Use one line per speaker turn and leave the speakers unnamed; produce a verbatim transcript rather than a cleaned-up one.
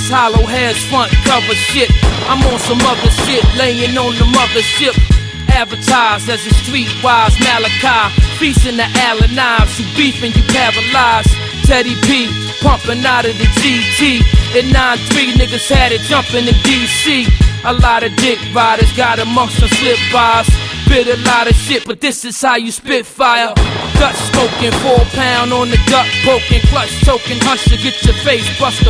hollow heads, front cover shit. I'm on some other shit, laying on the mothership. Advertised as a streetwise Malachi, feasting the Allen knives. You beefing, you paralyzed. Teddy P, pumping out of the G T. In nine three, niggas had it jumping in D C. A lot of dick riders got amongst some slip-bys. Bit a lot of shit, but this is how you spit fire. Dutch smoking, four pound on the gut poking, clutch choking, hush to get your face bust the